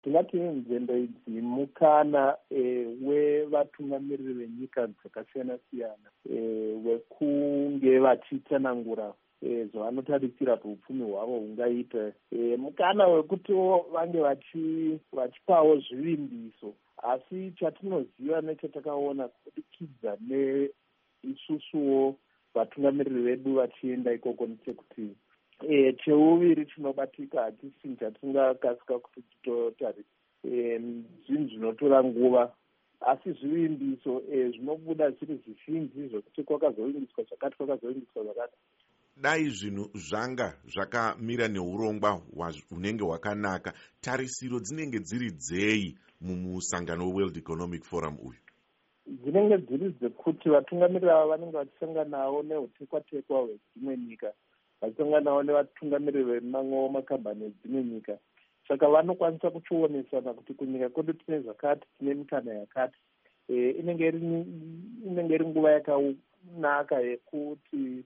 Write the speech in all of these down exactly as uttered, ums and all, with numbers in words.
tingati nzendo idzi mukana wevatungamiriri venyika dzakasiyana-siyana wekunge vachitsanangura zvavanotarisira kuti upfumi hwavo hungaita, mukana wekutiwo vange vachipawo zvivimbiso. Asi chatinoziva nechatakaona kubudikidza neisusuwo vatungamiriri vedu vachienda ikoko ndechekuti cheuviri chinobatika hachisi chatingakasika kuti titotarisa, zvinhu zvinotora nguva, asi zvivimbiso zvinobuda zviri zvizhinji zvokuti kwakazovimbiswa zvakati kwakazovimbiswa zvakati. Dai zvinhu zvanga zvakamira neurongwa hunenge hwakanaka, tarisiro dzinenge dziri dzei mumusangano weWorld Economic Forum uyu? Dzinenge dziri dzekuti vatungamiriri ava vanenge vachisanganawo neutekwa-tekwa hwedzimwe nyika, vachisanganawo nevatungamiriri vemamwewo makambani edzimwe nyika. Saka vanokwanisa kuchionesana kuti kunyika kwedu tine zvakati, tine mikana yakati. Inenge iri nguva yakanaka yekuti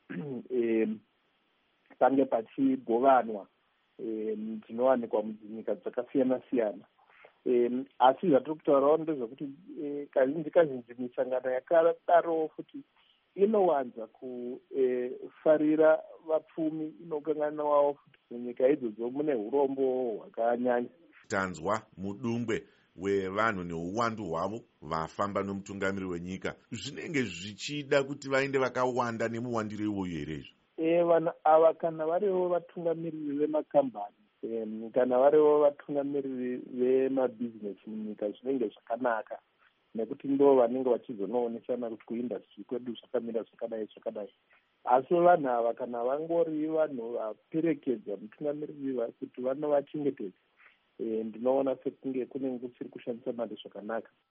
pange pachigovanwa zvinowanikwa munyika dzakasiyana-siyana. Asi zvatiri kutaurawo ndezvekuti kazhinji kazhinji misangano yakadaro futi inowanza kufarira vapfumi, inokanganwawo futi munyika idzodzo mune urombo hwakanyanya. Tanzwa mudungwe wevanhu neuwandu hwavo vafamba nomutungamiriri wenyika, zvinenge zvichida kuti vaende vakawanda nemuwandiro iwoyo here izvo? Vanhu ava kana variwo vatungamiriri vemakambani, kana variwo vatungamiriri vemabhizinesi munyika, zvinenge zvakanaka, nekuti ndo vanenge vachizonoonesana kuti kuindastri kwedu zvakamira zvakadai zvakadai. Asi vanhu ava kana vangori vanhu vaperekedza mutungamiriri kuti vanovachengetedza, ndinoona sekunge kune ngutsiri kushandisa mari zvakanaka.